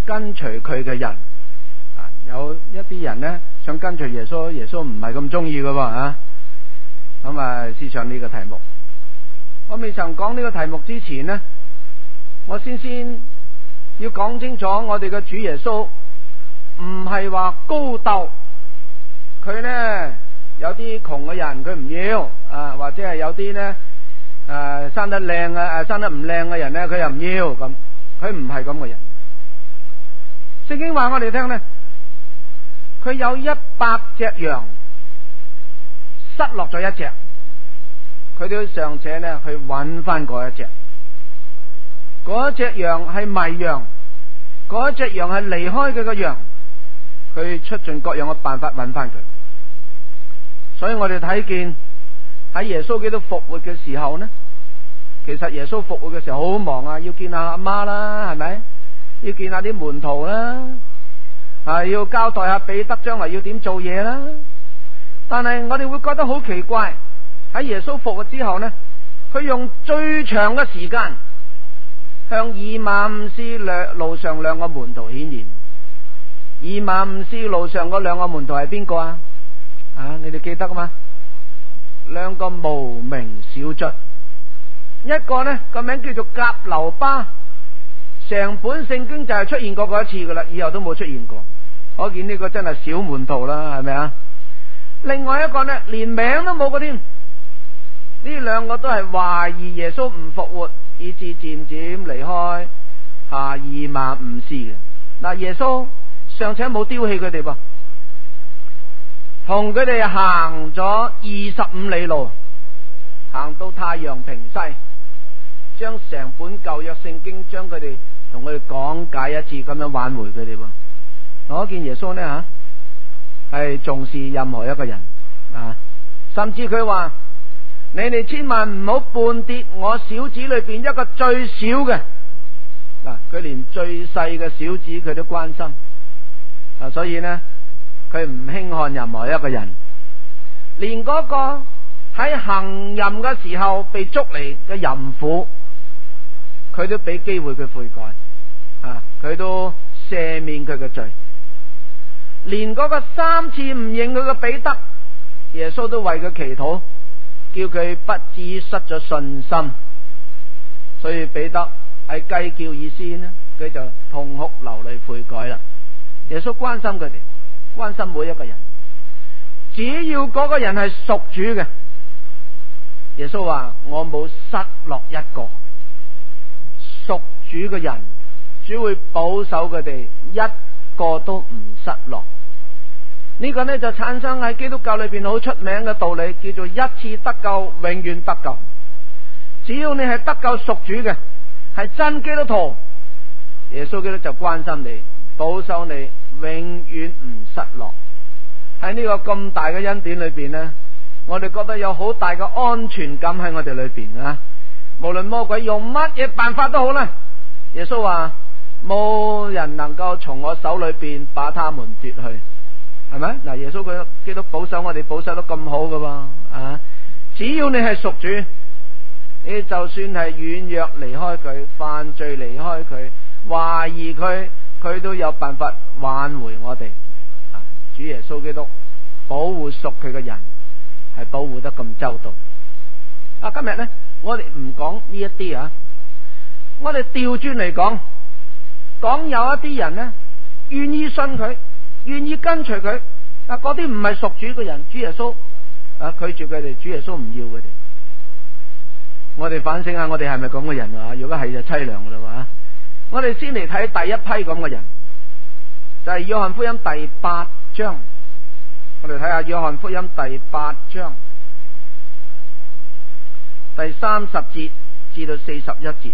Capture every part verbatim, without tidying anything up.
跟隨佢嘅人。啊，有一啲人呢想跟隨耶穌，耶穌唔係咁中意㗎喎啊。咁啊，思想呢個題目。我未曾講呢個題目之前呢，我先先要講清楚，我哋嘅主耶穌唔係話高鬥，佢呢有啲窮嘅人佢唔要啊，或者係有啲呢誒、呃、生得靚嘅誒生得唔靚嘅人呢，佢又唔要咁，佢唔係咁嘅人。聖經話我哋聽呢，佢有一百隻羊，失落咗一隻，佢都尚且呢去揾翻嗰一隻。嗰隻羊係迷羊，嗰隻羊係離開佢嘅羊，佢出盡各樣嘅辦法揾翻佢。所以我哋睇見喺耶穌基督復活嘅時候呢，其實耶穌復活嘅時候好忙啊，要見下阿媽啦，係咪？要見下啲門徒啦，啊，要交代下彼得將來要點做嘢啦。但係我哋會覺得好奇怪，喺耶穌復活之後呢，佢用最長嘅時間向以馬忤斯路上兩個門徒顯現。以馬忤斯路上嗰兩個門徒係邊個啊？啊，你哋記得嘛？兩個無名小卒，一個呢個名叫做革流巴，成本聖經就係出現過嗰一次噶啦，以後都冇出現過。可見呢個真係小門徒啦，係咪啊？另外一個呢，連名都冇嘅添。呢兩個都係懷疑耶穌唔復活，以致漸漸離開下以馬忤斯嘅。嗱，耶穌尚且冇丟棄佢哋噃，同佢哋行咗二十五里路，行到太陽平西，將成本舊約聖經將佢哋同佢哋講解一次，咁樣挽回佢哋。我見耶穌呢吓係重視任何一個人啊，甚至佢話：你哋千萬唔好絆跌我小子裏邊一個最小嘅。嗱，佢連最細嘅小子佢都關心啊，所以呢佢唔輕看任何一個人，連嗰個喺行淫嘅時候被捉嚟嘅淫婦，佢都俾機會佢悔改啊，佢都赦免佢嘅罪。連嗰個三次唔認佢嘅彼得，耶穌都為佢祈禱，叫佢不至於失咗信心。所以彼得喺雞叫以先呢，佢就痛哭流淚悔改啦。耶穌關心佢哋，關心每一個人，只要嗰個人係屬主嘅，耶穌話我冇失落一個。屬主嘅人，主會保守佢哋，一個都唔失落。呢個呢就產生喺基督教裏邊好出名嘅道理，叫做一次得救，永遠得救。只要你係得救屬主嘅，係真基督徒，耶穌基督就關心你，保守你，永遠唔失落。喺呢個咁大嘅恩典裏邊呢，我哋覺得有好大嘅安全感喺我哋裏邊啊！無論魔鬼用乜嘢辦法都好啦，耶穌話冇人能夠從我手裏邊把他們奪去，係咪？嗱，耶穌佢基督保守我哋，保守得咁好噶喎啊！只要你係屬主，你就算係軟弱離開佢，犯罪離開佢，懷疑佢，佢都有辦法挽回我哋。啊，主耶穌基督保護屬佢嘅人，係保護得咁周到。啊，今日呢，我哋唔講呢一啲啊，我哋調轉嚟講，講有一啲人呢，願意信佢，願意跟隨佢，啊，嗰啲唔係屬主嘅人，主耶穌啊拒絕佢哋，主耶穌唔要佢哋。我哋反省下，我哋係咪咁嘅人啊？如果係就淒涼噶啦。我哋先嚟睇第一批咁嘅人，就係約翰福音第八章。我哋睇下約翰福音第八章第三十節至到四十一節。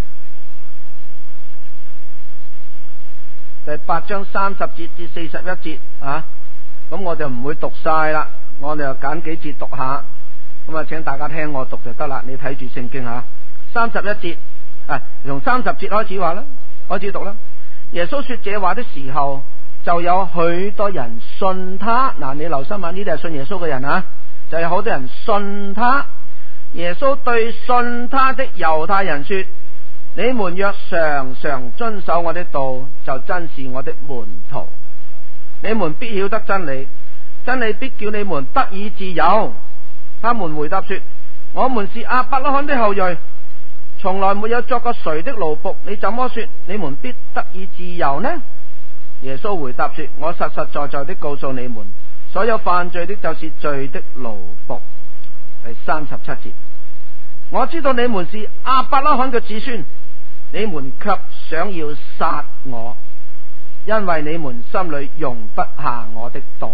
第八章三十節至四十一節啊，咁我就唔會讀晒啦，我哋就揀幾節讀下。咁啊，請大家聽我讀就得啦。你睇住聖經吓，三十一節啊，從三十節開始話啦，開始讀啦。耶穌說這話的時候，就有許多人信他。嗱，你留心下，呢啲係信耶穌嘅人啊，就有好多人信他。耶穌對信他的猶太人說： 你們若常常遵守我的道，就真是我的門徒。你們必曉得真理，真理必叫你們得以自由。他們回答說：我們是亞伯拉罕的後裔，從來沒有作過誰的奴僕，你怎麼說你們必得以自由呢？耶穌回答說：我實實在在的告訴你們，所有犯罪的就是罪的奴僕。第三十七節，我知道你們是亞伯拉罕嘅子孫，你們卻想要殺我，因為你們心裏容不下我的道。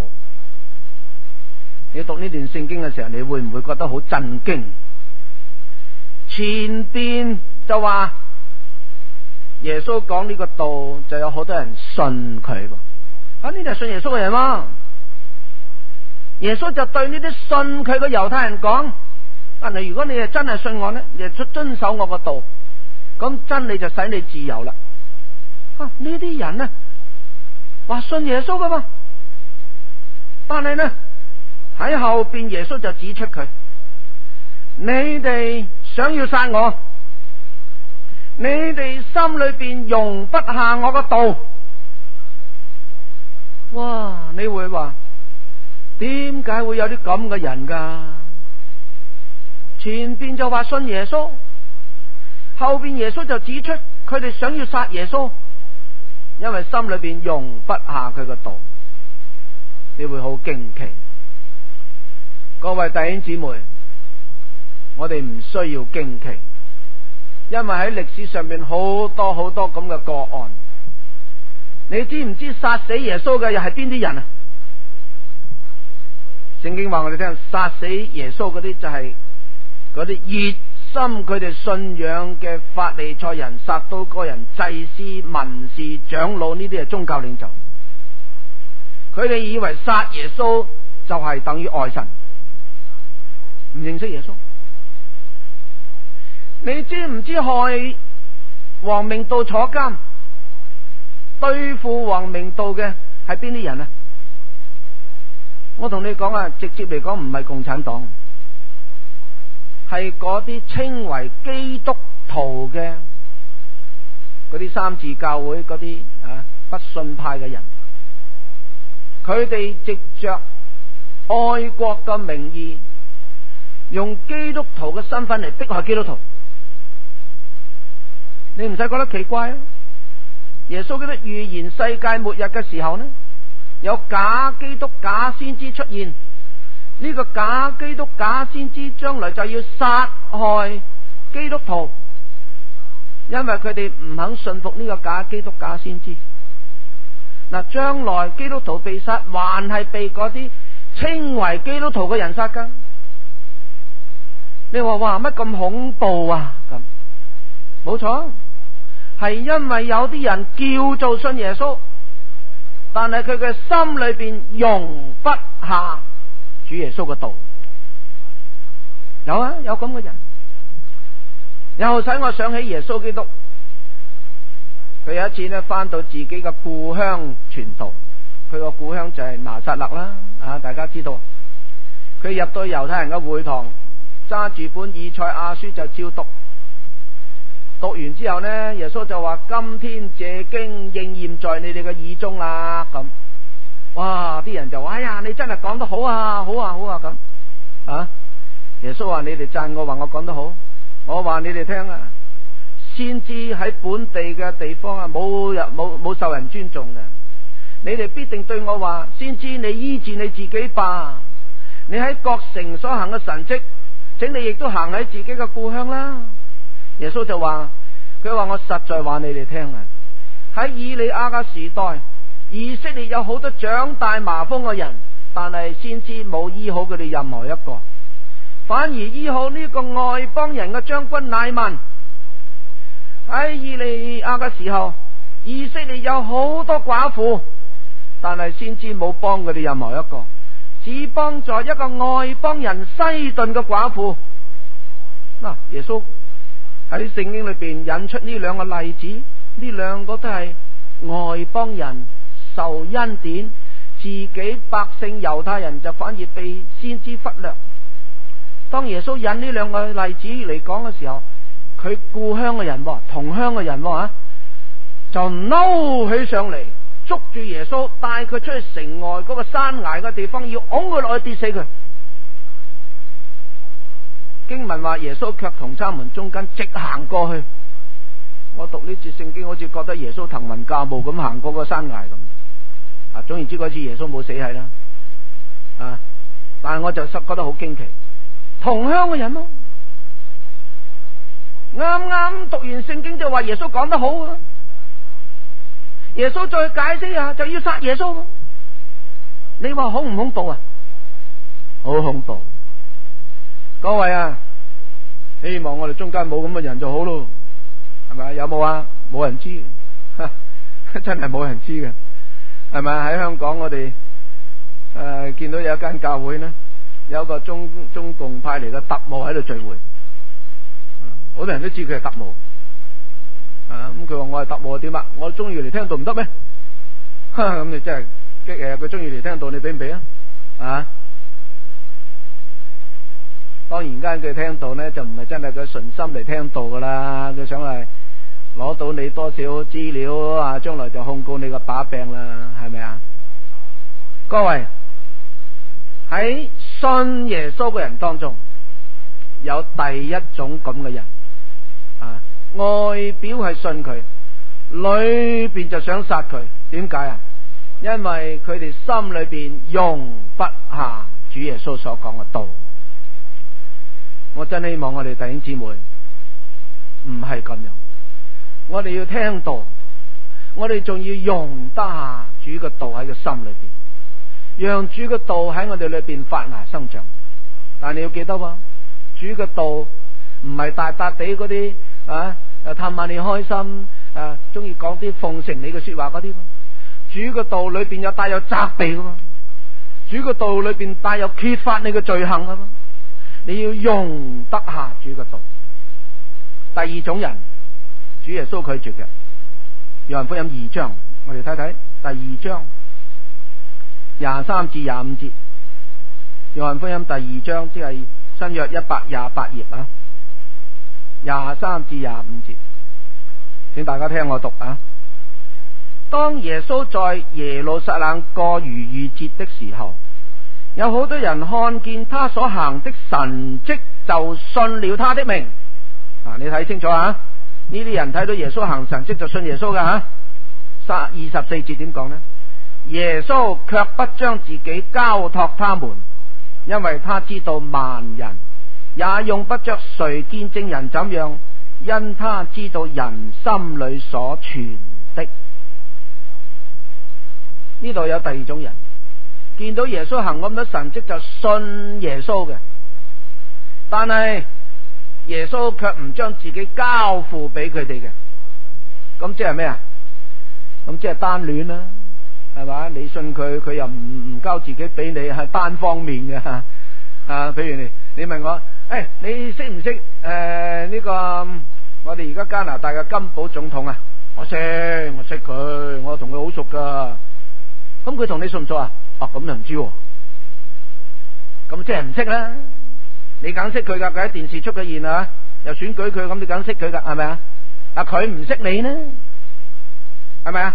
你讀呢段聖經嘅時候，你會唔會覺得好震驚？前邊就話耶穌講呢個道，就有好多人信佢喎。啊，呢啲係信耶穌嘅人喎。耶穌就對呢啲信佢嘅猶太人講：但係如果你係真係信我呢，你就遵守我個道，咁真理就使你自由啦。啊，呢啲人呢話信耶穌噶嘛，但係呢喺後邊耶穌就指出佢：你哋想要殺我，你哋心裏邊容不下我個道。哇！你會話點解會有啲咁嘅人噶？前邊就話信耶穌，後邊耶穌就指出佢哋想要殺耶穌，因為心裏邊容不下佢個道。你會好驚奇。各位弟兄姊妹，我哋唔需要驚奇，因為喺歷史上面好多好多咁嘅個案。你知唔知殺死耶穌嘅又係邊啲人啊？聖經話我哋聽，殺死耶穌嗰啲就係嗰啲熱心佢哋信仰嘅法利賽人，撒都該人、祭司、文士、長老，呢啲係宗教領袖。佢哋以為殺耶穌就係等於愛神，唔認識耶穌。你知唔知害王明道坐監對付王明道嘅係邊啲人啊？我同你講啊，直接嚟講唔係共產黨，係嗰啲稱為基督徒嘅嗰啲三自教會嗰啲啊不信派嘅人，佢哋藉着愛國嘅名義，用基督徒嘅身份嚟迫害基督徒。你唔使覺得奇怪啊！耶穌基督預言世界末日嘅時候呢，有假基督、假先知出現。呢個假基督、假先知將來就要殺害基督徒，因為佢哋唔肯信服呢個假基督、假先知。嗱，將來基督徒被殺，還係被嗰啲稱為基督徒嘅人殺噶。你話哇，乜咁恐怖啊？咁冇錯，係因為有啲人叫做信耶穌，但係佢嘅心裏邊容不下主耶穌嘅道。有啊，有咁嘅人。又使我想起耶穌基督，佢有一次呢返到自己嘅故鄉傳道，佢個故鄉就係拿撒勒啦。啊，大家知道，佢入到猶太人嘅會堂，揸住本以賽亞書就照讀。讀完之後呢，耶穌就話：今天這經應驗在你哋嘅耳中啦。咁，哇！啲人就話：哎呀，你真係講得好啊，好啊，好啊！咁啊，耶穌話：你哋讚我，話我講得好。我話你哋聽啊，先知喺本地嘅地方啊，冇人冇冇受人尊重嘅。你哋必定對我話：先知，你醫治你自己吧。你喺各城所行嘅神蹟，請你亦都行喺自己嘅故鄉啦。耶穌就話：佢話我實在話你哋聽啊，喺以利亞嘅時代，以色列有好多長大麻風嘅人，但係先知冇醫好佢哋任何一個，反而醫好呢個外邦人嘅將軍乃縵。喺以利亞嘅時候，以色列有好多寡婦，但係先知冇幫佢哋任何一個，只幫助一個外邦人西頓嘅寡婦。嗱，耶穌喺聖經裏邊引出呢兩個例子，呢兩個都係外邦人受恩典，自己百姓猶太人就反而被先知忽略。當耶穌引呢兩個例子嚟講嘅時候， 佢故鄉嘅人，同鄉嘅人啊，就嬲起上嚟，捉住耶穌，帶佢出去城外嗰個山崖嘅地方，要拱佢落去跌死佢。經文話耶穌卻同他們中間直行過去。我讀呢節聖經，好似覺得耶穌騰雲駕霧咁行過個山崖咁。啊，總言之嗰次耶穌冇死係啦。啊，但係我就覺得好驚奇，同鄉嘅人咯。啱啱讀完聖經就話耶穌講得好啊，耶穌再解釋下就要殺耶穌。你話恐唔恐怖啊？好恐怖。各位啊，希望我哋中間冇咁嘅人就好咯，係咪？有冇啊？冇人知，真係冇人知嘅，係咪？喺香港我哋誒、呃、見到有一間教會呢，有一個中中共派嚟嘅特務喺度聚會，好多人都知佢係特務啊。咁佢話我係特務點啊？我中意嚟聽道唔得咩？咁你真係激誒！佢中意嚟聽道，你俾唔俾啊？啊！當然間佢聽到呢，就唔係真係佢順心嚟聽到噶啦，佢想係攞到你多少資料啊，將來就控告你個把柄啦，係咪啊？各位喺信耶穌嘅人當中，有第一種咁嘅人啊，外表係信佢，裏邊就想殺佢。點解啊？因為佢哋心裏邊容不下主耶穌所講嘅道。我真希望我哋弟兄姊妹唔係咁樣，我哋要聽道，我哋仲要容得下主嘅道喺個心裏邊，讓主嘅道喺我哋裏邊發芽生長。但係你要記得喎，主嘅道唔係大笪地嗰啲啊，氹下你開心啊，中意講啲奉承你嘅說話嗰啲。主嘅道裏邊有帶有責備噶嘛，主嘅道裏邊帶有揭發你嘅罪行噶嘛。你要容得下主嘅道。第二種人，主耶穌拒絕嘅。約翰福音二章，我哋睇睇第二章廿三至廿五節。約翰福音第二章即係新約一百廿八頁啊，廿三至廿五節，請大家聽我讀啊。當耶穌在耶路撒冷過逾越節的時候，有好多人看見他所行的神蹟，就信了他的名。啊，你睇清楚啊！呢啲人睇到耶穌行神蹟就信耶穌噶吓。三二十四節點講呢？耶穌卻不將自己交託他們，因為他知道萬人，也用不着誰見證人怎樣，因他知道人心裏所存的。呢度有第二種人。見到耶穌行咁多神蹟就信耶穌嘅，但係耶穌卻唔將自己交付俾佢哋嘅，咁即係咩啊？咁即係單戀啦，係嘛？你信佢，佢又唔唔交自己俾你，係單方面嘅啊。譬如你你問我，誒、哎，你識唔識誒呢個我哋而家加拿大嘅金寶總統啊？我識，我識佢，我同佢好熟噶。咁佢同你熟唔熟啊？哦，咁就唔知喎，咁即係唔識啦。你梗識佢噶，佢喺電視出嘅現啊，又選舉佢，咁你梗識佢噶，係咪啊？啊，佢唔識你呢，係咪啊？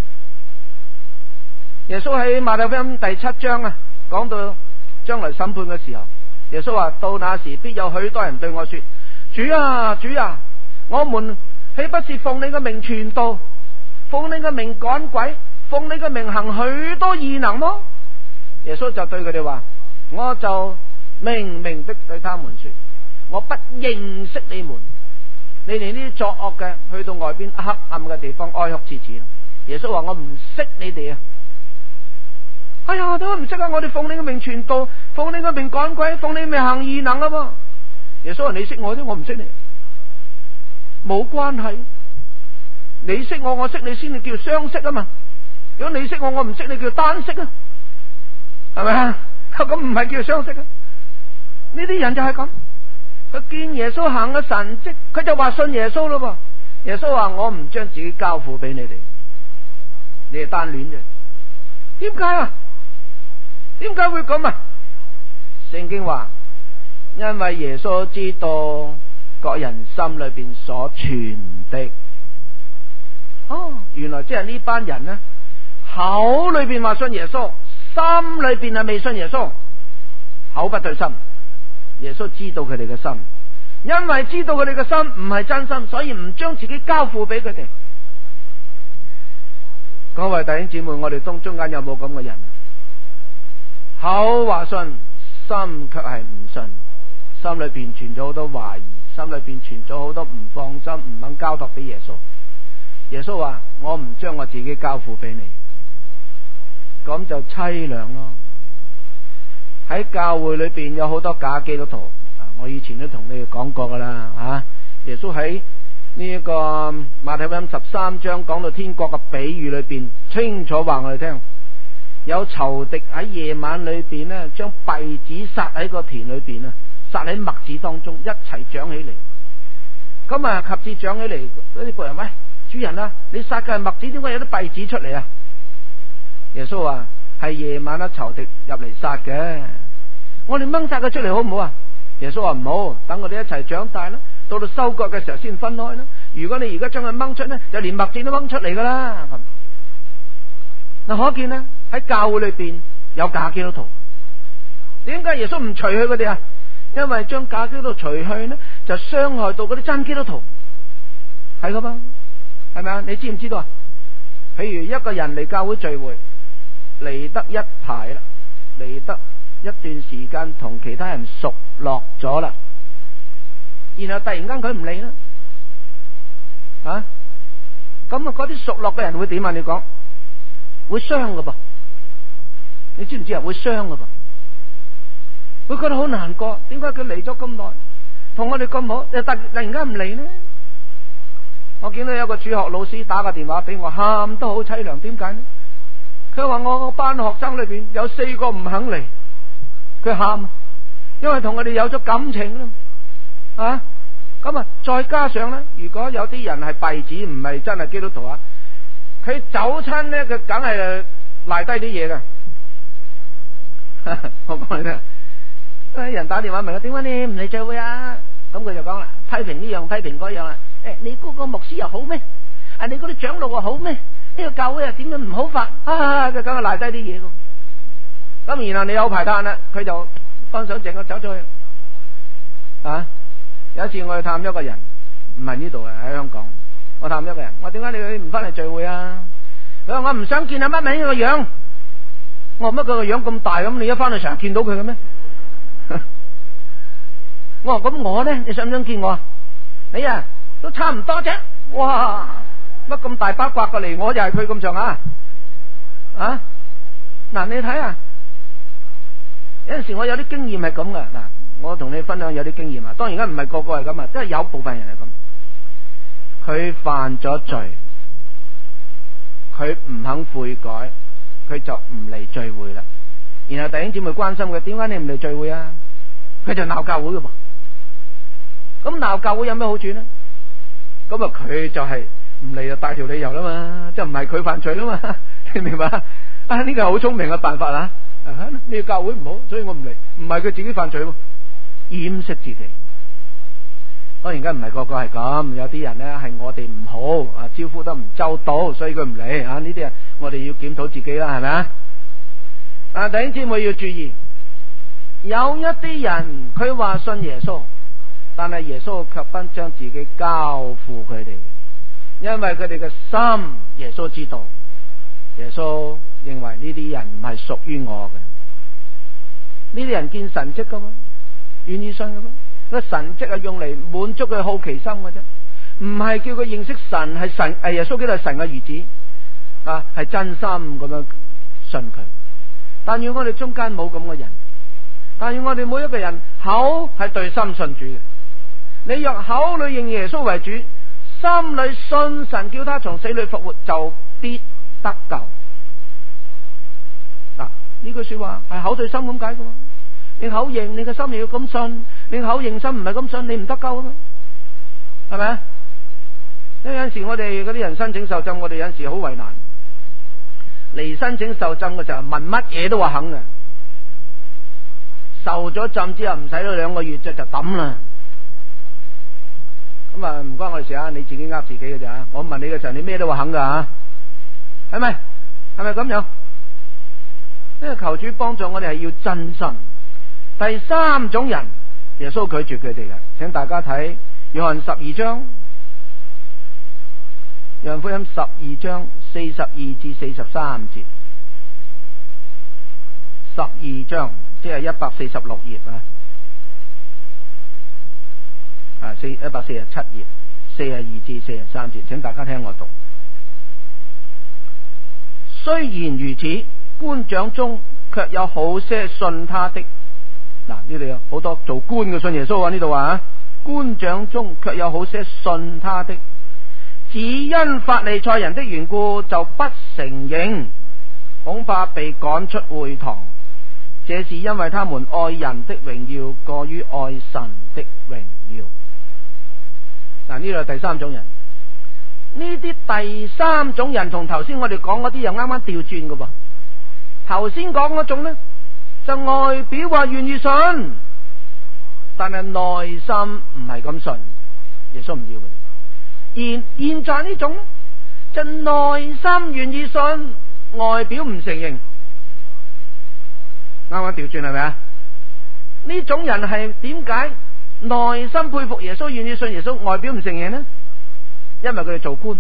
耶穌喺馬太福音第七章啊，講到將來審判嘅時候，耶穌話：到那時必有許多人對我說：主啊，主啊，我們豈不是奉你嘅名傳道，奉你嘅名趕鬼，奉你嘅名行許多異能麼？耶穌就對佢哋話：我就明明的對他們說，我不認識你們，你哋呢啲作惡嘅，去到外邊黑暗嘅地方哀哭切齒。耶穌話：我唔識你哋啊！哎呀，我都唔識啊！我哋奉你嘅名傳道，奉你嘅名趕鬼，奉你嘅名行異能啊嘛！耶穌話：你識我啫，我唔識你，冇關係。你識我，我識你先至叫相識啊嘛！如果你識我，我唔識你，叫單識啊，係咪啊？咁唔係叫相識啊？呢啲人就係咁，佢見耶穌行嘅神蹟，佢就話信耶穌咯噃。耶穌話：我唔將自己交付俾你哋，你係單戀啫。點解啊？點解會咁啊？聖經話：因為耶穌知道各人心裏邊所存的。哦，原來即係呢班人呢，口裏邊話信耶穌，心裏邊係未信耶穌，口不對心。耶穌知道佢哋嘅心，因為知道佢哋嘅心唔係真心，所以唔將自己交付俾佢哋。各位弟兄姊妹，我哋中中間有冇咁嘅人啊？口話信，心卻係唔信，心裏邊存咗好多懷疑，心裏邊存咗好多唔放心，唔肯交託俾耶穌。耶穌話：我唔將我自己交付俾你，咁就淒涼咯。喺教會裏邊有好多假基督徒，我以前都同你哋講過噶啦，啊！耶穌喺呢一個馬太福音十三章講到天國嘅比喻裏邊，清楚話我哋聽，有仇敵喺夜晚裏邊呢，將稗子撒喺個田裏邊啊，撒喺麥子當中一齊長起嚟。咁啊，及至長起嚟，嗰啲僕人，喂，主人啊，你撒嘅係麥子，點解有啲稗子出嚟啊？耶穌話：係夜晚啊，仇敵入嚟撒嘅，我哋掹晒佢出嚟好唔好啊？耶穌話：唔好，等我哋一齊長大啦，到到收割嘅時候先分開啦。如果你而家將佢掹出呢，就連麥子都掹出嚟噶啦。嗱，可見呢，喺教會裏邊有假基督徒，點解耶穌唔除去佢哋啊？因為將假基督徒除去呢，就傷害到嗰啲真基督徒，係噶嘛？係咪啊？你知唔知道啊？譬如一個人嚟教會聚會，嚟得一排啦，嚟得一段時間，同其他人熟絡咗啦，然後突然間佢唔嚟啦，啊，咁啊嗰啲熟絡嘅人會點啊？你講會傷噶噃，你知唔知啊？會傷噶噃，會覺得好難過。點解佢嚟咗咁耐，同我哋咁好，又突突然間唔嚟呢？我見到有個主學老師打個電話俾我，喊都好淒涼。點解呢？佢話我個班學生裏邊有四個唔肯嚟，佢喊，因為同我哋有咗感情啦，啊，咁啊，再加上呢，如果有啲人係稗子，唔係真係基督徒啊，佢走親呢，佢梗係賴低啲嘢噶。我講你聽，人打電話問佢點解你唔嚟聚會啊？咁佢就講啦，批評呢樣批評嗰樣啦。誒，你嗰個牧師又好咩？啊，你嗰啲長老又好咩？呢個教會又點樣唔好法？啊，佢梗係賴低啲嘢噶。咁然後你有排攤啦，佢就當上正個走咗去。啊，有一次我去探一個人，唔係呢度啊，喺香港。我探一個人，我點解你唔翻嚟聚會啊？佢話我唔想見阿乜名個樣。我話乜佢個樣咁大咁，你一翻去成日見到佢嘅咩？我話咁我咧，你想唔想見我啊？你啊都差唔多啫。哇，乜咁大把刮過嚟，我就係佢咁上下啊！嗱，你睇下，有陣時我有啲經驗係咁噶。嗱，我同你分享有啲經驗啊。當然而家唔係個個係咁啊，即係有部分人係咁。佢犯咗罪，佢唔肯悔改，佢就唔嚟聚會啦。然後弟兄姊妹關心佢，點解你唔嚟聚會啊？佢就鬧教會嘅噃。咁鬧教會有咩好處呢？咁啊，佢就係唔嚟就大條理由啦嘛，即係唔係佢犯罪啦嘛，你明白啊？呢個係好聰明嘅辦法啊！呢個教會唔好，所以我唔嚟，唔係佢自己犯罪喎，掩飾自己。當然而家唔係個個係咁，有啲人呢係我哋唔好啊，招呼得唔周到，所以佢唔嚟啊。呢啲啊，我哋要檢討自己啦，係咪啊？啊，弟兄姊妹要注意，有一啲人佢話信耶穌，但係耶穌卻不將自己交付佢哋，因為佢哋嘅心耶穌知道，耶穌認為呢啲人唔係屬於我嘅。呢啲人見神蹟噶嘛，願意信噶嘛？個神蹟係用嚟滿足佢好奇心嘅啫，唔係叫佢認識神係神，誒耶穌基督係神嘅兒子啊，係真心咁樣信佢。但願我哋中間冇咁嘅人，但願我哋每一個人口係對心信主嘅。你若口裏認耶穌為主，心裏信神叫他從死裏復活，就必得救。嗱，呢句說話係口對心咁解嘅。你口認，你個心又要咁信；你口認心唔係咁信，你唔得救啊嘛，係咪啊？因為有陣時我哋嗰啲人申請受浸，我哋有陣時好為難。嚟申請受浸嘅時候，問乜嘢都話肯嘅。受咗浸之後唔使咗兩個月就就抌啦。 咁啊唔關我哋事啊，你自己呃自己嘅咋。我問你嘅時候，你咩都話肯噶吓，係咪？係咪咁樣？因為求主幫助我哋係要真心。第三種人，耶穌拒絕佢哋嘅，請大家睇約翰十二章，約翰福音十二章四十二至四十三節，十二章即係一百四十六頁啊，啊四一百四十七頁，四十二至四十三節，請大家聽我讀。雖然如此，官長中卻有好些信他的。嗱，呢度有好多做官嘅信耶穌啊！呢度話官長中卻有好些信他的，只因法利賽人的緣故就不承認，恐怕被趕出會堂。這是因為他們愛人的榮耀過於愛神的榮耀。嗱，呢度係第三種人。呢啲第三種人同頭先我哋講嗰啲又啱啱調轉㗎噃。頭先講嗰種呢，就外表話願意信，但係內心唔係咁信，耶穌唔要佢。而現在呢種呢，就內心願意信，外表唔承認，啱啱調轉係咪啊？呢種人係點解內心佩服耶穌，願意信耶穌，外表唔承認呢？因為佢哋做官，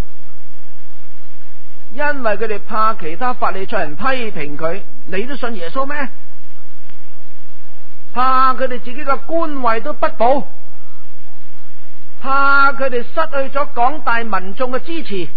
因為佢哋怕其他法利賽人批評佢，你都信耶穌咩？怕佢哋自己嘅官位都不保，怕佢哋失去咗廣大民眾嘅支持，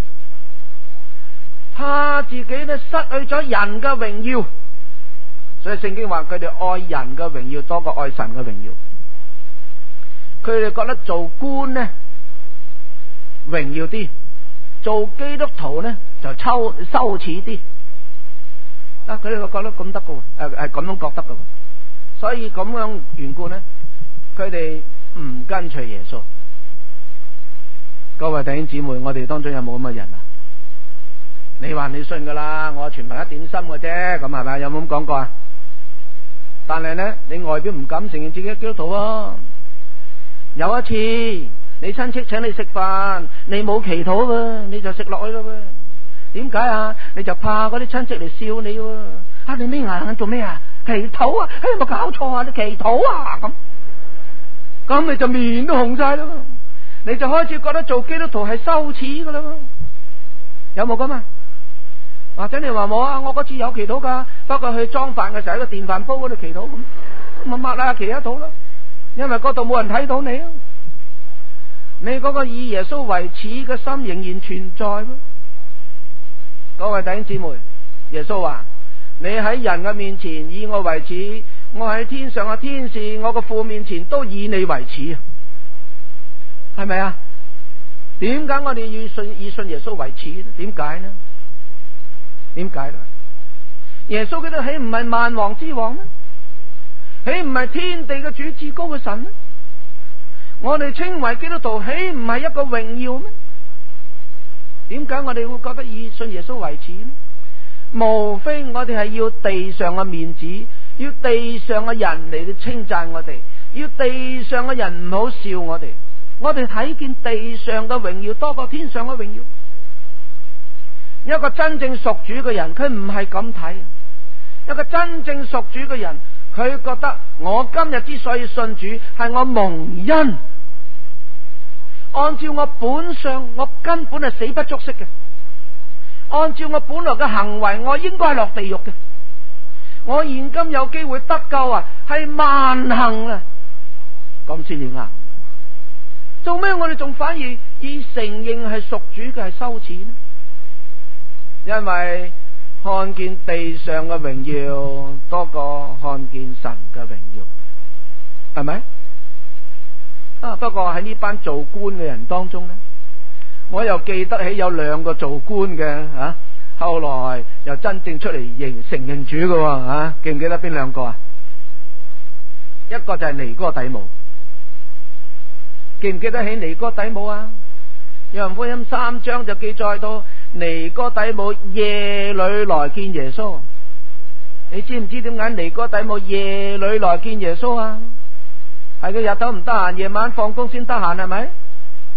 怕自己咧失去咗人嘅榮耀，所以聖經話佢哋愛人嘅榮耀多過愛神嘅榮耀。佢哋覺得做官呢榮耀啲，做基督徒呢就羞羞恥啲。啊，佢哋就覺得咁得噶，誒係咁樣覺得噶。所以咁樣緣故呢，佢哋唔跟隨耶穌。各位弟兄姊妹，我哋當中有冇咁嘅人啊？你話你信噶啦，我全憑一點心嘅啫，咁係咪？有冇咁講過啊？但係呢，你外表唔敢承認自己係基督徒啊。有一次，你親戚請你食飯，你冇祈禱喎，你就食落去咯喎。點解啊？你就怕嗰啲親戚嚟笑你喎。啊，你咩眼做咩啊？祈禱啊！哎，有冇搞錯啊？你祈禱啊？咁咁你就面都紅晒咯，你就開始覺得做基督徒係羞恥噶啦。有冇咁啊？或者你話冇啊？我嗰次有祈禱噶，不過去裝飯嘅時候喺個電飯煲嗰度祈禱咁，咪抹下祈一禱咯。因為嗰度冇人睇到你啊，你嗰個以耶穌為恥嘅心仍然存在。各位弟兄姊妹，耶穌話：你喺人嘅面前以我為恥，我喺天上嘅天使，我嘅父面前都以你為恥啊，係咪啊？點解我哋要信以信耶穌為恥呢？點解呢？點解呢？耶穌基督豈唔係萬王之王呢？豈唔係天地嘅主至高嘅神呢？我哋稱為基督徒，豈唔係一個榮耀咩？點解我哋會覺得以信耶穌為恥呢？無非我哋係要地上嘅面子，要地上嘅人嚟到稱讚我哋，要地上嘅人唔好笑我哋。我哋睇見地上嘅榮耀多過天上嘅榮耀。一個真正屬主嘅人，佢唔係咁睇。一個真正屬主嘅人，佢覺得我今日之所以信主，係我蒙恩。按照我本相，我根本係死不足惜嘅。按照我本來嘅行為，我應該係落地獄嘅。我現今有機會得救啊，係萬幸啊，咁先至啱。做咩我哋仲反而以承認係屬主嘅係羞恥呢？因為看見地上嘅榮耀多過看見神嘅榮耀，係咪？啊，不過喺呢班做官嘅人當中呢，我又記得起有兩個做官嘅啊，後來又真正出嚟認承認主嘅啊，記唔記得邊兩個啊？一個就係尼哥底母，記唔記得起尼哥底母啊？約翰福音三章就記載到尼哥底母夜裏來見耶穌。你知唔知點解尼哥底母夜裏來見耶穌啊？係佢日頭唔得閒，夜晚放工先得閒，係咪？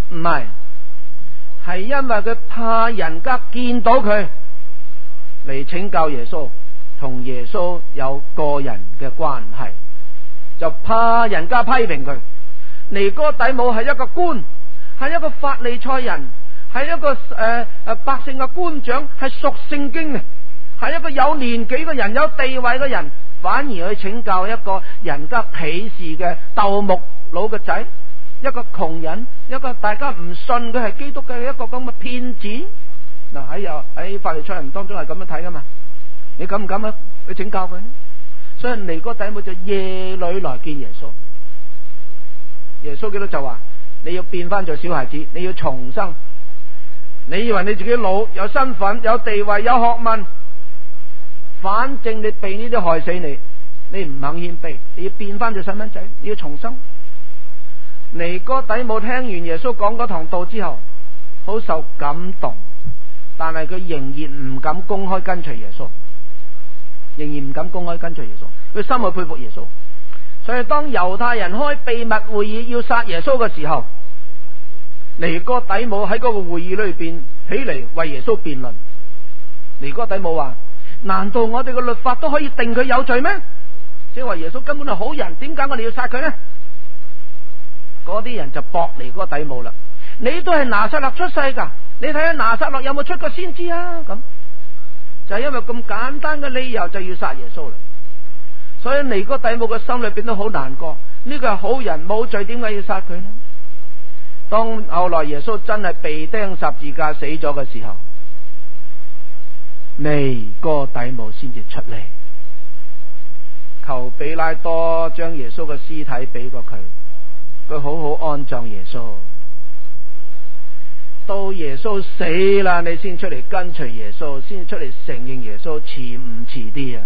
唔係，係因為佢怕人家見到佢嚟請教耶穌，同耶穌有個人嘅關係，就怕人家批評佢。尼哥底母係一個官，係一個法利賽人，係一個誒誒、呃、百姓嘅官長，係屬聖經嘅，係一個有年紀嘅人，有地位嘅人，反而去請教一個人家鄙視嘅鬥木佬嘅仔，一個窮人，一個大家唔信佢係基督嘅一個咁嘅騙子。嗱，喺又喺法利賽人當中係咁樣睇噶嘛？你敢唔敢啊？去請教佢呢？所以尼哥底母就夜裏來見耶穌。耶穌基督就話：你要變翻做小孩子，你要重生。你以為你自己老，有身份、有地位、有學問，反正你被呢啲害死你，你唔肯謙卑，你要變翻做細蚊仔，你要重生。尼哥底母聽完耶穌講嗰堂道之後，好受感動，但係佢仍然唔敢公開跟隨耶穌，仍然唔敢公開跟隨耶穌，佢心去佩服耶穌。所以當猶太人開秘密會議要殺耶穌嘅時候，尼哥底母喺嗰個會議裏邊起嚟為耶穌辯論。尼哥底母話：難道我哋嘅律法都可以定佢有罪咩？即係話耶穌根本係好人，點解我哋要殺佢呢？嗰啲人就駁尼哥底母啦。你都係拿撒勒出世噶，你睇下拿撒勒有冇出過先知啊？咁就係因為咁簡單嘅理由就要殺耶穌啦。所以尼哥底母嘅心裏邊都好難過，呢個係好人冇罪，點解要殺佢呢？當後來耶穌真係被釘十字架死咗嘅時候，尼哥底母先至出嚟求比拉多將耶穌嘅屍體俾過佢，佢好好安葬耶穌。到耶穌死啦，你先出嚟跟隨耶穌，先出嚟承認耶穌，遲唔遲啲啊？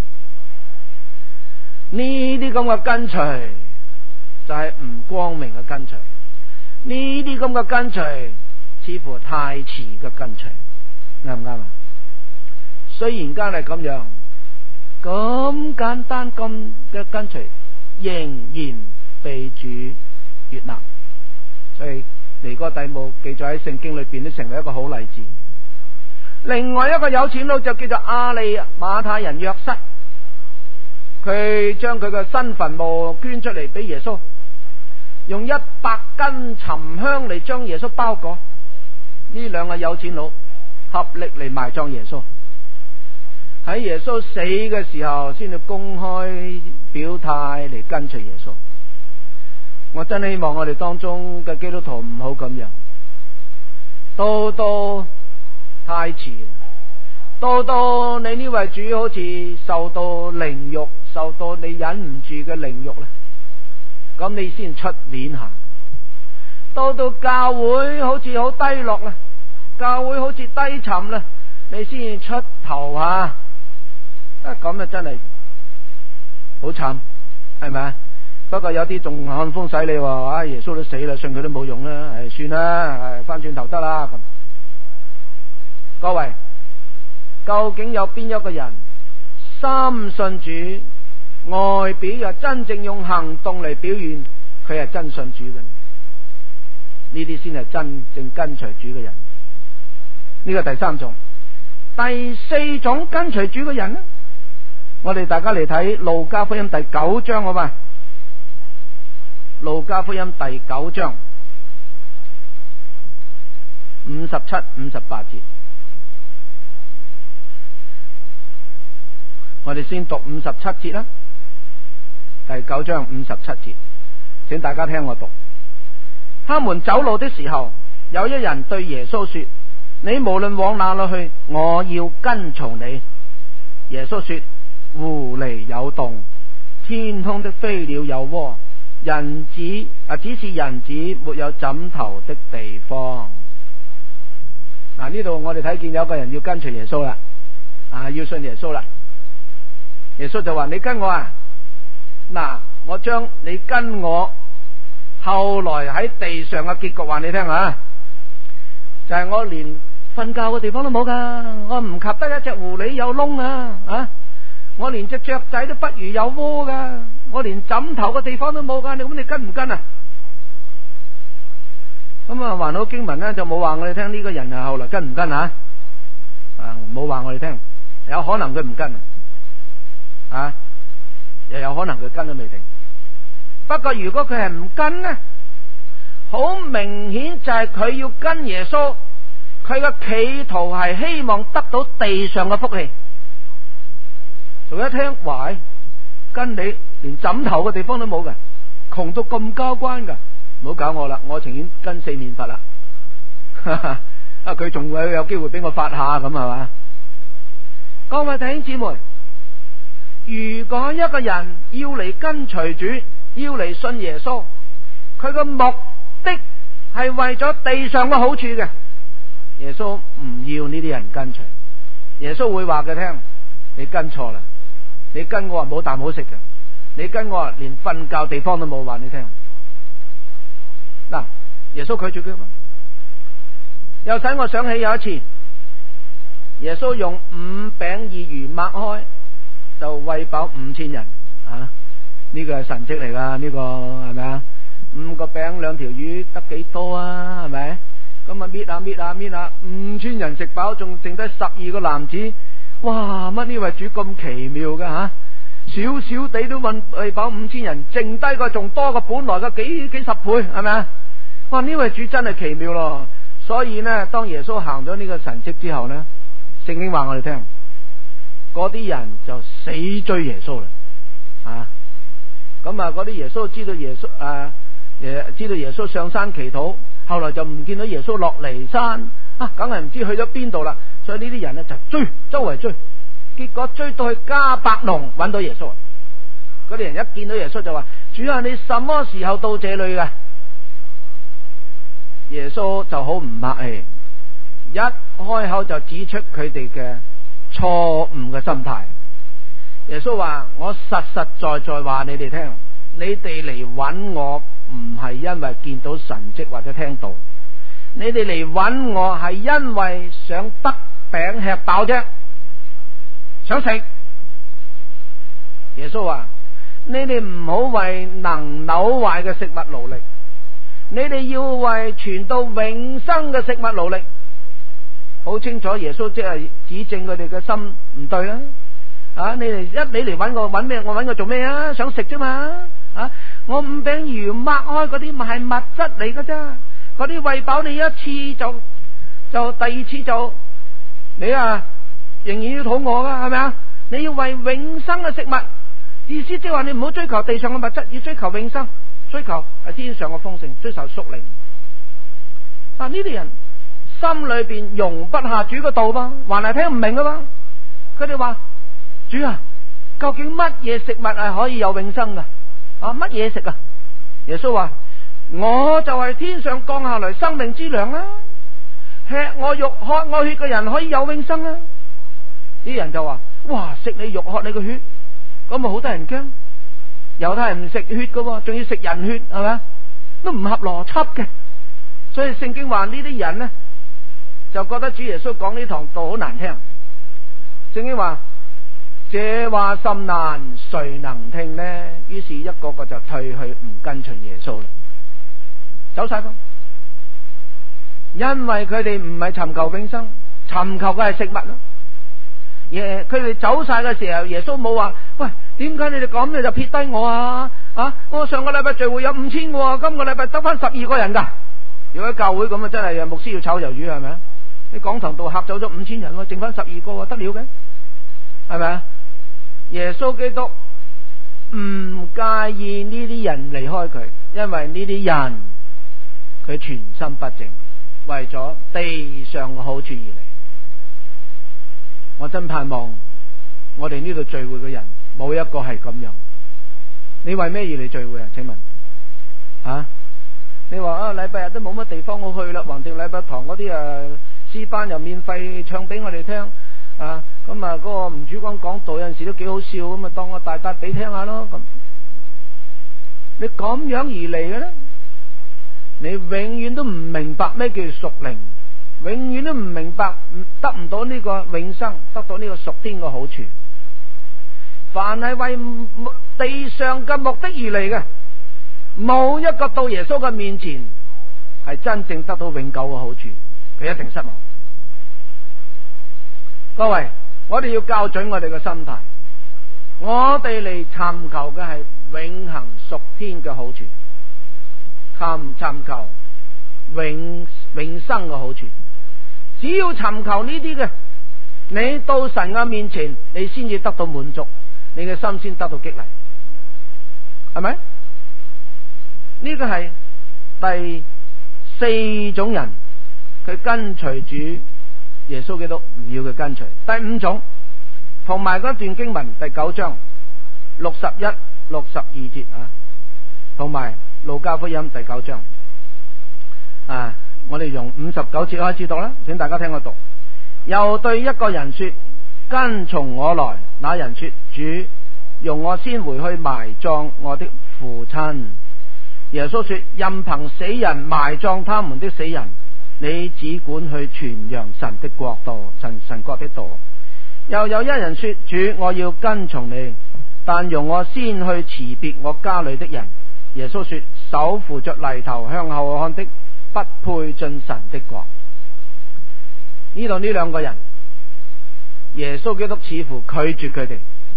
呢啲咁嘅跟隨就係唔光明嘅跟隨，呢啲咁嘅跟隨似乎太遲嘅跟隨，啱唔啱啊？雖然間係咁樣，咁簡單咁嘅跟隨，仍然被主悅納。所以尼哥底母記載喺聖經裏邊都成為一個好例子。另外一個有錢佬就叫做亞利馬太人約瑟，佢將佢嘅新墳墓捐出嚟俾耶穌，用一百斤沉香嚟將耶穌包裹。呢兩個有錢佬合力嚟埋葬耶穌，喺耶穌死嘅時候先至公開表態嚟跟隨耶穌。我真希望我哋當中嘅基督徒唔好咁樣，到到太遲，到到你呢位主好似受到凌辱，受到你忍唔住嘅凌辱啦，咁你先出面行。到到教會好似好低落啦，教會好似低沉啦，你先出頭吓，啊咁啊真係好慘，係咪啊？不過有啲仲看風使你話，啊耶穌都死啦，信佢都冇用啦，係算啦，係翻轉頭得啦咁。各位，究竟有邊一個人深信主，外表又真正用行動嚟表現佢係真信主嘅呢？呢啲先係真正跟隨主嘅人。呢個第三種。第四種跟隨主嘅人呢，我哋大家嚟睇路加福音第九章好嘛？路加福音第九章五十七、五十八節，我哋先讀五十七節啦。第九章五十七節，請大家聽我讀。他們走路的時候，有一人對耶穌說：你無論往哪裏去，我要跟從你。耶穌說：狐狸有洞，天空的飛鳥有窩，人子啊，只是人子沒有枕頭的地方。嗱，呢度我哋睇見有個人要跟隨耶穌啦，啊，要信耶穌啦。耶穌就話：你跟我啊，嗱，我將你跟我後來喺地上嘅結局話你聽啊，就係、是、我連瞓覺嘅地方都冇噶，我唔及得一隻狐狸有窿啊，啊，我連隻雀仔都不如有窩噶，我連枕頭嘅地方都冇噶，你咁你跟唔跟啊？ 咁啊，還好經文咧就冇話我哋聽呢個人係後來跟唔跟啊？啊，冇話我哋聽，有可能佢唔跟啊，又有可能佢跟都未定。不過如果佢係唔跟呢，好明顯就係佢要跟耶穌，佢嘅企圖係希望得到地上嘅福氣。仲一聽話，跟你連枕頭嘅地方都冇嘅，窮到咁交關噶，唔好搞我啦，我情願跟四面佛啦。啊，佢仲會有機會俾我發下咁係嘛？各位弟兄姊妹，如果一個人要嚟跟隨主，要嚟信耶穌，佢個目的係為咗地上嘅好處嘅，耶穌唔要呢啲人跟隨。耶穌會話佢聽，你跟錯啦，你跟我話冇啖好食嘅，你跟我話連瞓覺地方都冇，話你聽。嗱，耶穌拒絕佢嘛，又使我想起有一次，耶穌用五餅二魚擘開就餵飽五千人啊！呢個係神蹟嚟噶，呢個係咪啊？五個餅兩條魚得幾多啊？係咪？咁啊搣下搣下搣下，五千人食飽，仲剩低十二個男子。哇！乜呢位主咁奇妙嘅吓？少少地都餵餵飽五千人，剩低個仲多過本來嘅幾幾十倍，係咪啊？哇！呢位主真係奇妙咯。所以呢，當耶穌行咗呢個神蹟之後呢，聖經話我哋聽，嗰啲人就死追耶穌啦。啊！咁啊，嗰啲耶穌知道耶穌誒，誒知道耶穌上山祈禱，後來就唔見到耶穌落嚟山，啊，梗係唔知去咗邊度啦。所以呢啲人呢就追，周圍追，結果追到去迦百農揾到耶穌。嗰啲人一見到耶穌就話：主啊，你什麼時候到這裏嘅？耶穌就好唔客氣，一開口就指出佢哋嘅錯誤嘅心態。耶穌話：我實實在在話你哋聽，你哋嚟揾我唔係因為見到神蹟或者聽道，你哋嚟揾我係因為想得餅吃飽啫，想食。耶穌話：你哋唔好為能朽壞嘅食物勞力，你哋要為傳到永生嘅食物勞力。好清楚，耶穌即係指正佢哋嘅心唔對啦。啊！你哋一你嚟揾我揾咩？我揾我做咩啊？想食啫嘛！啊！我五餅魚擘開嗰啲咪係物質嚟噶啫，嗰啲餵飽你一次就就第二次就你啊仍然要肚餓噶，係咪啊？你要為永生嘅食物，意思即係話你唔好追求地上嘅物質，要追求永生，追求係天上嘅豐盛，追求屬靈。但呢啲人心裏邊容不下主嘅道嘛，還係聽唔明噶嘛？佢哋話：主啊，究竟乜嘢食物係可以有永生噶？啊，乜嘢食啊？耶穌話：我就係天上降下來生命之糧啦，吃我肉喝我血嘅人可以有永生啊！啲人就話：哇，食你肉喝你嘅血，咁咪好得人驚。猶太人唔食血噶，仲要食人血，係咪？都唔合邏輯嘅。所以聖經話呢啲人呢，就覺得主耶穌講呢堂道好難聽。聖經話：這話甚難，誰能聽呢？於是一個個就退去，唔跟隨耶穌啦，走晒咯。因為佢哋唔係尋求永生，尋求嘅係食物咯。耶，佢哋走晒嘅時候，耶穌冇話：喂，點解你哋咁你就撇低我啊？啊，我上個禮拜聚會有五千個，今個禮拜得翻十二個人噶。如果喺教會咁啊，真係牧師要炒魷魚係咪啊？你講堂度嚇走咗五千人，剩翻十二個，得了嘅，係咪啊？耶穌基督唔介意呢啲人離開佢，因為呢啲人佢全心不正，為咗地上嘅好處而嚟。我真盼望我哋呢度聚會嘅人冇一個係咁樣。你為咩而嚟聚會啊？請問啊？你話啊，禮拜日都冇乜地方好去啦，橫掂禮拜堂嗰啲啊詩班又免費唱俾我哋聽啊，咁啊嗰個吳主光講道有陣時都幾好笑，咁啊當我大笪地聽下咯。咁你咁樣而嚟嘅咧，你永遠都唔明白咩叫屬靈，永遠都唔明白得唔到呢個永生，得到呢個屬天嘅好處。凡係為地上嘅目的而嚟嘅，冇一個到耶穌嘅面前係真正得到永久嘅好處，佢一定失望。各位，我哋要校準我哋嘅心態，我哋嚟尋求嘅係永恆屬天嘅好處，尋尋求永永生嘅好處。只要尋求呢啲嘅，你到神嘅面前，你先至得到滿足，你嘅心先得到激勵，係咪？呢個係第四種人，佢跟隨主耶穌基督，唔要佢跟隨。第五種，同埋嗰段經文第九章六十一、六十二節啊，同埋路加福音第九章啊，我哋用五十九節開始讀啦，請大家聽我讀。又對一個人說：跟從我來。那人說：主，容我先回去埋葬我的父親。耶穌說：任憑死人埋葬他們的死人，你只管去傳揚神的國度，神神國的道。又有一人說：主，我要跟從你，但容我先去辭別我家裏的人。耶穌說：手扶着犁頭向後看的，不配進神的國。呢度呢兩個人，耶穌基督似乎拒絕佢哋。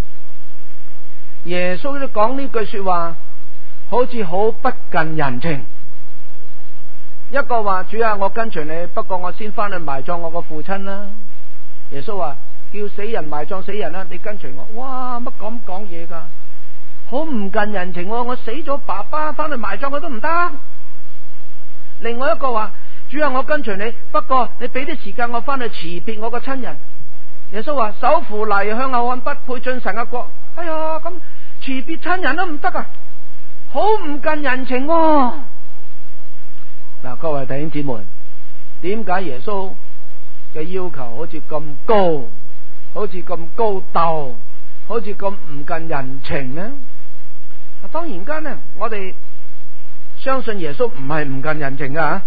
耶穌基督講呢句說話，好似好不近人情。一個話：主啊，我跟隨你，不過我先翻去埋葬我個父親啦。耶穌話：叫死人埋葬死人啦，你跟隨我。哇，乜咁講嘢噶？好唔近人情喎！我死咗爸爸，翻去埋葬佢都唔得。另外一個話：主啊，我跟隨你，不過你俾啲時間我翻去辭別我個親人。耶穌話：手扶犁向後看，不配進神嘅國。哎呀，咁辭別親人都唔得啊！好唔近人情喎。嗱，各位弟兄姊妹，點解耶穌嘅要求好似咁高，好似咁高竇，好似咁唔近人情呢？當然間呢，我哋相信耶穌唔係唔近人情噶吓，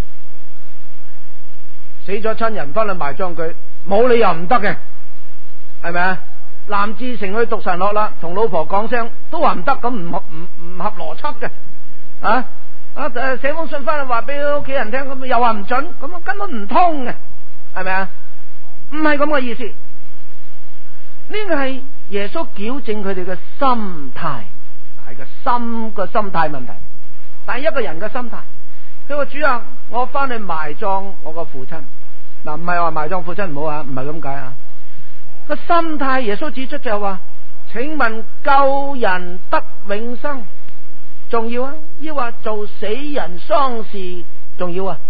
死咗親人翻去埋葬佢，冇理由唔得嘅，係咪啊？南志成去讀神學啦，同老婆講聲都話唔得，咁唔合唔唔合邏輯嘅啊！啊誒，寫封信翻去話俾屋企人聽，咁又話唔准，咁啊根本唔通嘅，係咪啊？唔係咁嘅意思，呢個係耶穌矯正佢哋嘅心態，係個心個心態問題。但係一個人嘅心態，佢話：主啊，我翻去埋葬我個父親。嗱，唔係話埋葬父親唔好啊，唔係咁解啊。個心態，耶穌指出就係話：請問救人得永生重要啊，抑或做死人喪事重要啊？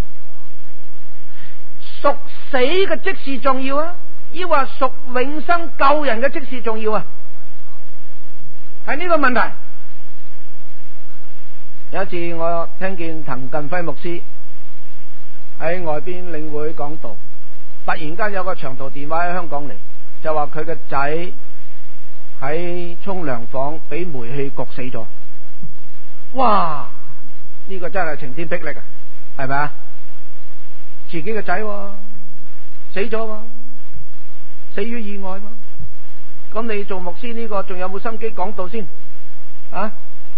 屬死嘅職事重要啊，抑或屬永生救人嘅職事重要啊？係呢個問題。有一次我聽見滕近輝牧師喺外邊領會講道，突然間有個長途電話喺香港嚟，就話佢個仔喺沖涼房俾煤氣焗死咗。哇！呢個真係晴天霹靂啊，係咪啊？自己個仔死咗，死於意外。咁你做牧師呢個仲有冇心機講道先啊？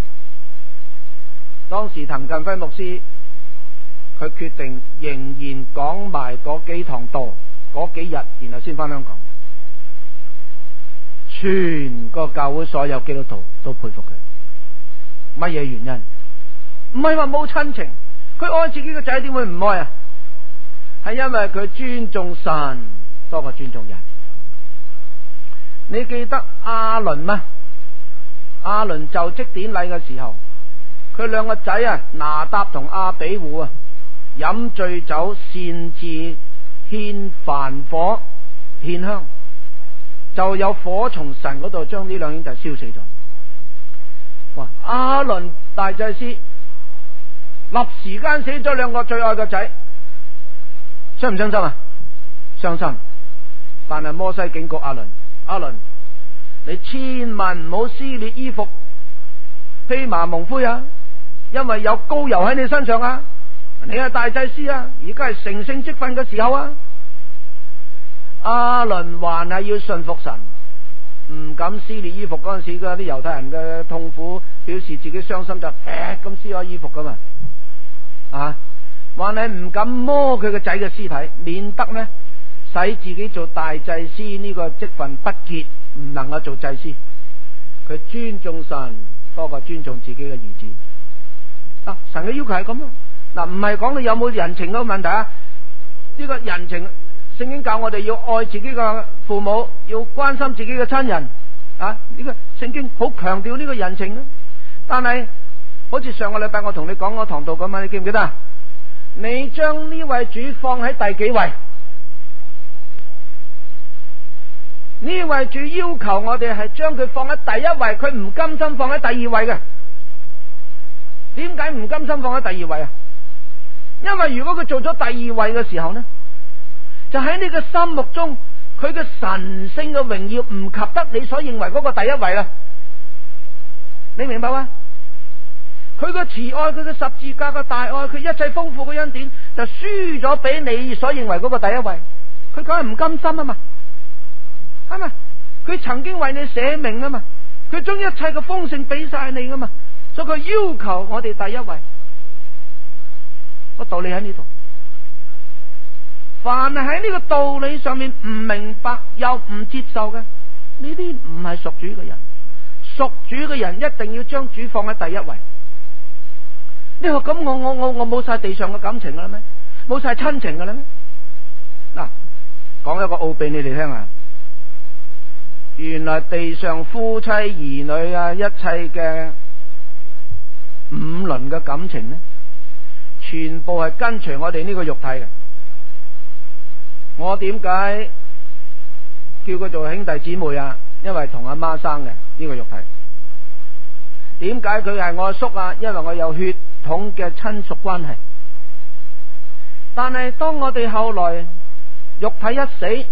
當時滕近輝牧師佢決定仍然講埋嗰幾堂道，嗰幾日，然後先翻香港。全個教會所有基督徒都佩服佢。乜嘢原因？唔係話冇親情，佢愛自己個仔點會唔愛啊？係因為佢尊重神多過尊重人。你記得亞倫嗎？亞倫就職典禮嘅時候，佢兩個仔啊，拿答同亞比戶啊，飲醉酒擅自獻燔火獻香，就有火從神嗰度將呢兩兄弟燒死咗。哇！亞倫大祭司立時間死咗兩個最愛嘅仔，傷唔傷心啊？傷心。但係摩西警告亞倫：亞倫，你千萬唔好撕裂衣服，披麻蒙灰啊！因為有膏油喺你身上啊！你係大祭司啊！而家係成聖職分嘅時候啊！亞倫還係要順服神，唔敢撕裂衣服。嗰陣時嗰啲猶太人嘅痛苦，表示自己傷心就劈咁撕咗衣服噶嘛啊！ 還係唔敢摸佢個仔嘅屍體，免得呢使自己做大祭司呢個職份不潔，唔能夠做祭司。佢尊重神多過尊重自己嘅兒子。啊，神嘅要求係咁咯。嗱，唔係講你有冇人情嘅問題啊？呢個人情，聖經教我哋要愛自己嘅父母，要關心自己嘅親人。啊，呢個聖經好強調呢個人情啊。但係好似上個禮拜我同你講嗰堂道咁啊，你記唔記得啊？你將呢位主放喺第幾位？呢位主要求我哋係將佢放喺第一位，佢唔甘心放喺第二位嘅。點解唔甘心放喺第二位啊？因為如果佢做咗第二位嘅時候呢，就喺你嘅心目中，佢嘅神聖嘅榮耀唔及得你所認為嗰個第一位啦。你明白嗎？佢嘅慈愛，佢嘅十字架嘅大愛，佢一切豐富嘅恩典，就輸咗俾你所認為嗰個第一位。佢梗係唔甘心啊嘛，係咪？佢曾經為你捨命啊嘛，佢將一切嘅豐盛俾晒你噶嘛，所以佢要求我哋第一位。個道理喺呢度，凡係喺呢個道理上面唔明白又唔接受嘅，呢啲唔係屬主嘅人。屬主嘅人一定要將主放喺第一位。你話咁我我我我冇晒地上嘅感情噶啦咩？冇晒親情噶啦咩？嗱，講一個奧秘你哋聽啊！原來地上夫妻兒女啊，一切嘅五倫嘅感情呢，全部係跟隨我哋呢個肉體嘅。我點解叫佢做兄弟姊妹啊？因為同阿媽生嘅呢個肉體。點解佢係我阿叔啊？因為我有血統嘅親屬關係。但係當我哋後來肉體一死，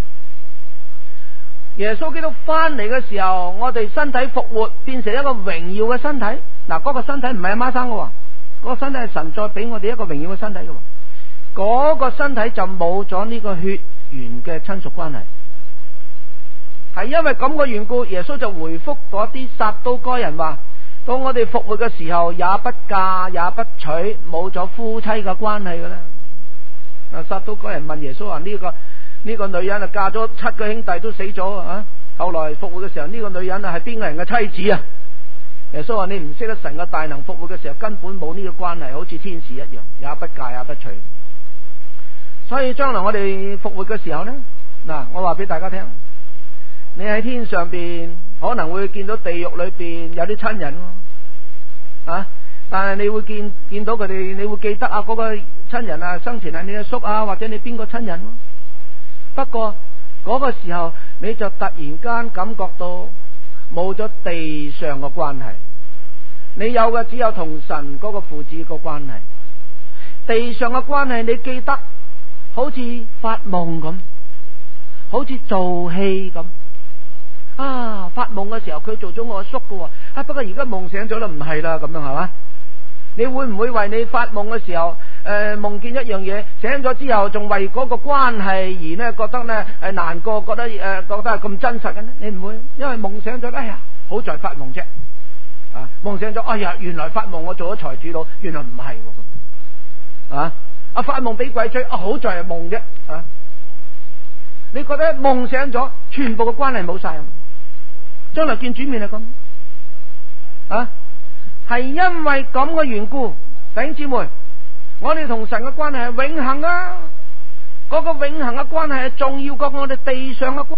耶穌基督翻嚟嘅時候，我哋身體復活，變成一個榮耀嘅身體。嗱，嗰個身體唔係阿媽生嘅，嗰個身體係神再俾我哋一個榮耀嘅身體嘅。嗰個身體就冇咗呢個血緣嘅親屬關係。係因為咁嘅緣故，耶穌就回復嗰啲撒都該人話：到我哋復活嘅時候，也不嫁也不娶，冇咗夫妻嘅關係嘅啦。啊，撒都該人問耶穌話：呢個呢個女人啊，嫁咗七個兄弟都死咗啊！後來復活嘅時候，呢個女人啊係邊個人嘅妻子啊？耶穌話：你唔識得神嘅大能，復活嘅時候根本冇呢個關係，好似天使一樣，也不嫁也不娶。所以將來我哋復活嘅時候呢，嗱，我話俾大家聽，你喺天上邊可能會見到地獄裏邊有啲親人啊，但係你會見見到佢哋，你會記得啊嗰個親人啊生前係你阿叔啊，或者你邊個親人。不過嗰個時候你就突然間感覺到冇咗地上嘅關係，你有嘅只有同神嗰個父子個關係。地上嘅關係你記得好似發夢咁，好似做戲咁啊！發夢嘅時候佢做咗我阿叔嘅，啊不過而家夢醒咗啦，唔係啦，咁樣係嘛？你會唔會為你發夢嘅時候誒、呃、夢見一樣嘢，醒咗之後仲為嗰個關係而呢覺得呢誒難過，覺得誒、呃、覺得係咁真實嘅呢？你唔會，因為夢醒咗，哎呀好在發夢啫，啊夢醒咗，哎呀原來發夢我做咗財主佬，原來唔係喎，啊啊發夢俾鬼追，啊好在係夢啫，啊你覺得夢醒咗，全部嘅關係冇晒，將來見主面係咁啊？係因為咁嘅緣故，弟兄姊妹，我哋同神嘅關係係永恆啊！嗰個永恆嘅關係係重要過我哋地上嘅關係。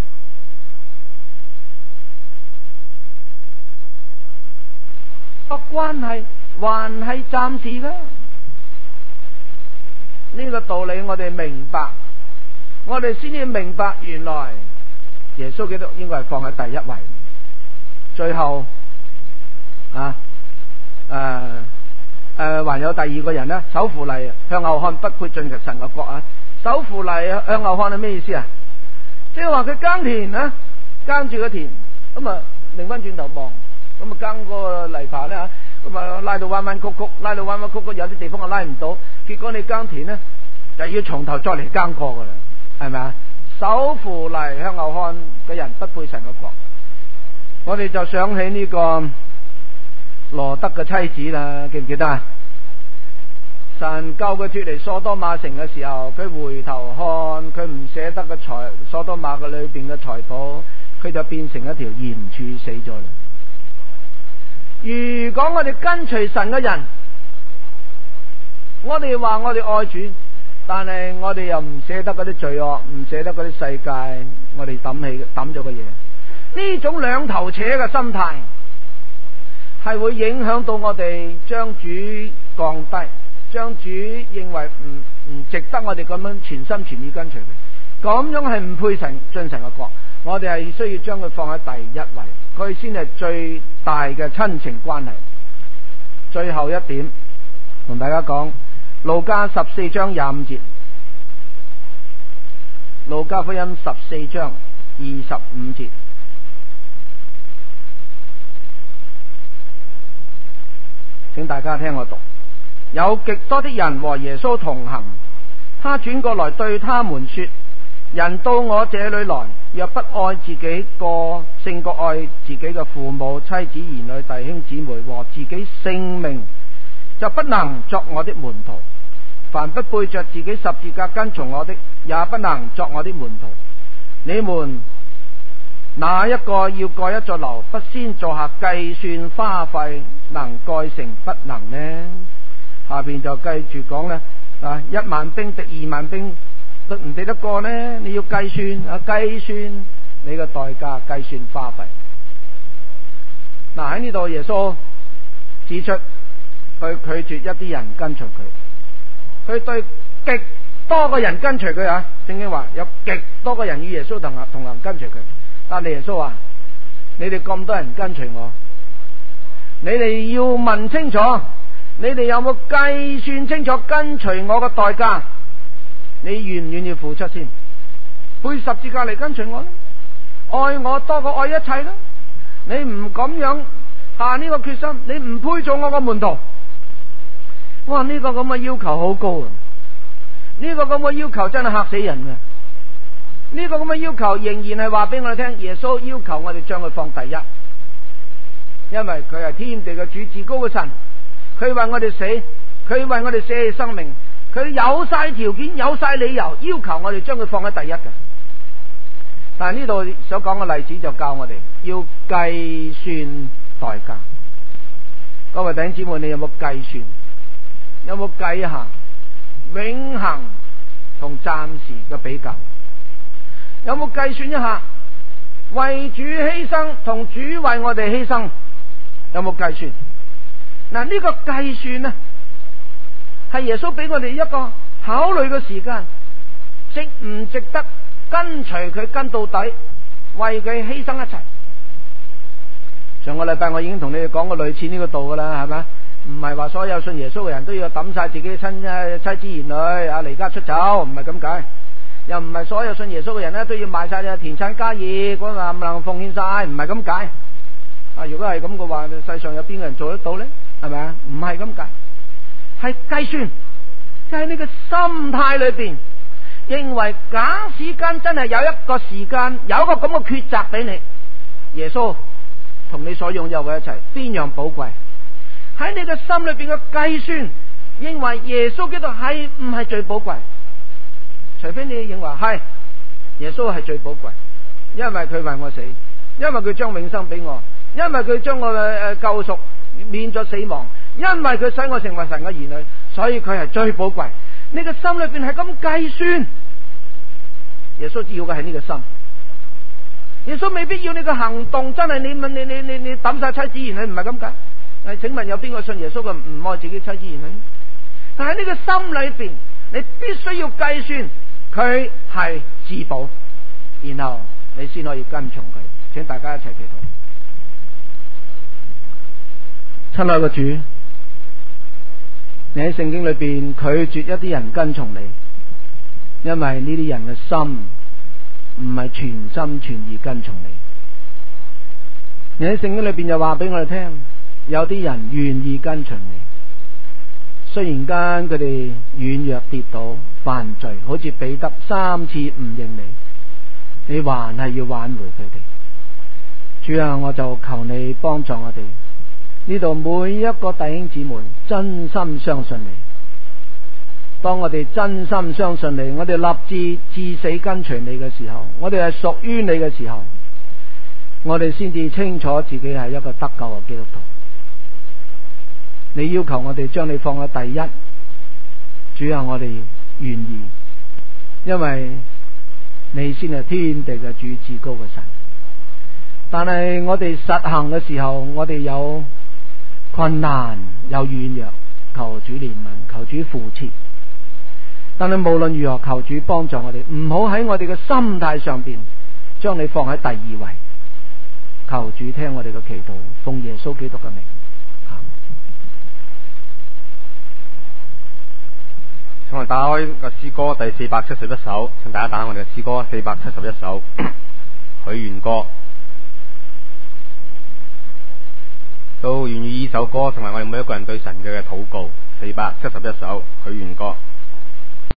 個關係還係暫時噶。呢個道理我哋明白，我哋先至明白原來耶穌基督應該係放喺第一位。最後啊誒誒、呃呃，還有第二個人呢，手扶犁向後看，不配進入神嘅國啊！手扶犁向後看係咩意思啊？即係話佢耕田啊，耕住個田，咁啊擰翻轉頭望，咁啊耕個泥耙咧吓，咁啊拉到彎彎曲曲，拉到彎彎曲曲，有啲地方啊拉唔到，結果你耕田呢，就要從頭再嚟耕過噶啦，係咪啊？手扶犁向後看嘅人不配神嘅國，我哋就想起呢、這個羅德嘅妻子啦，記唔記得啊？ 神救佢脫離所多瑪城嘅時候，佢回頭看，佢唔捨得嘅財所多瑪嘅裏邊嘅財寶，佢就變成一條鹽柱死咗啦。如果我哋跟隨神嘅人，我哋話我哋愛主，但係我哋又唔捨得嗰啲罪惡，唔捨得嗰啲世界，我哋抌起抌咗嘅嘢，呢種兩頭扯嘅心態係會影響到我哋將主降低，將主認為唔唔值得我哋咁樣全心全意跟隨佢，咁樣係唔配神進神嘅國。我哋係需要將佢放喺第一位，佢先係最大嘅親情關係。最後一點同大家講，路加十四章廿五節，路加福音十四章二十五節。請大家聽我讀。有極多的人和耶穌同行，他轉過來對他們說：人到我這裏來，若不愛自己過勝過愛自己嘅父母、妻子、兒女、弟兄姊妹和自己性命，就不能作我的門徒。凡不背着自己十字架跟從我的，也不能作我的門徒。你們哪一個要蓋一座樓，不先坐下計算花費，能蓋成不能呢？下邊就繼續講咧，啊，一萬兵敵二萬兵，得唔敵得過呢？你要計算啊，計算你嘅代價，計算花費。嗱，喺呢度耶穌指出，佢拒絕一啲人跟隨佢，佢對極多個人跟隨佢啊。聖經話有極多個人與耶穌同行同行跟隨佢，但係耶穌話：你哋咁多人跟隨我，你哋要問清楚。你哋有冇計算清楚跟隨我嘅代價？你願唔願意付出先？背十字架嚟跟隨我呢？愛我多過愛一切啦！你唔咁樣下呢個決心，你唔配做我個門徒。哇！呢個咁嘅要求好高啊！呢個咁嘅要求真係嚇死人嘅。呢個咁嘅要求仍然係話俾我哋聽，耶穌要求我哋將佢放第一，因為佢係天地嘅主，至高嘅神。佢為我哋死，佢為我哋捨棄生命，佢有晒條件，有晒理由，要求我哋將佢放喺第一嘅。但係呢度所講嘅例子就教我哋要計算代價。各位弟兄姊妹，你有冇計算？有冇計下永恆同暫時嘅比較？有冇計算一下為主犧牲同主為我哋犧牲？有冇計算？嗱，呢個計算呢，係耶穌俾我哋一個考慮嘅時間，值唔值得跟隨佢跟到底，為佢犧牲一切？上個禮拜我已經同你哋講過類似呢個道噶啦，係咪？唔係話所有信耶穌嘅人都要抌晒自己嘅親妻子兒女啊離家出走，唔係咁解。又唔係所有信耶穌嘅人咧都要賣晒你田產家業，嗰個唔能奉獻晒，唔係咁解。啊，如果係咁嘅話，世上有邊個人做得到呢？係咪啊？唔係咁解，係計算，就喺呢個心態裏邊，認為假使間真係有一個時間，有一個咁嘅抉擇俾你，耶穌同你所擁有嘅一齊，邊樣寶貴？喺你嘅心裏邊嘅計算，認為耶穌基督係唔係最寶貴？除非你認為係耶穌係最寶貴，因為佢為我死，因為佢將永生俾我，因為佢將我嘅誒救贖免咗死亡，因為佢使我成為神嘅兒女，所以佢係最寶貴。你嘅心裏邊係咁計算，耶穌要嘅係呢個心。耶穌未必要你嘅行動，真係你問你你你你抌晒妻子兒女，唔係咁解。誒，請問有邊個信耶穌嘅唔愛自己妻子兒女？但係呢個心裏邊，你必須要計算佢係至寶，然後你先可以跟從佢。請大家一齊祈禱。親愛嘅主，你喺聖經裏邊拒絕一啲人跟從你，因為呢啲人嘅心唔係全心全意跟從你。你喺聖經裏邊又話俾我哋聽，有啲人願意跟隨你，雖然間佢哋軟弱跌倒犯罪，好似彼得三次唔認你，你還係要挽回佢哋。主啊，我就求你幫助我哋呢度每一個弟兄姊妹真心相信你， 當我哋真心相信你，我哋立志至死跟隨你嘅時候，我哋係屬於你嘅時候，我哋先至清楚自己係一個得救嘅基督徒。你要求我哋將你放喺第一，主啊，我哋願意，因為你先係天地嘅主，至高嘅神。但係我哋實行嘅時候，我哋有困難，有軟弱，求主憐憫，求主扶持。但係無論如何，求主幫助我哋，唔好喺我哋嘅心態上邊將你放喺第二位。求主聽我哋嘅祈禱，奉耶穌基督嘅名。 請我哋打開個詩歌第四百七十一首，請大家打開我哋嘅詩歌四百七十一首許願歌，都願意呢首歌成為我哋每一個人對神嘅禱告。四百七十一首許願歌。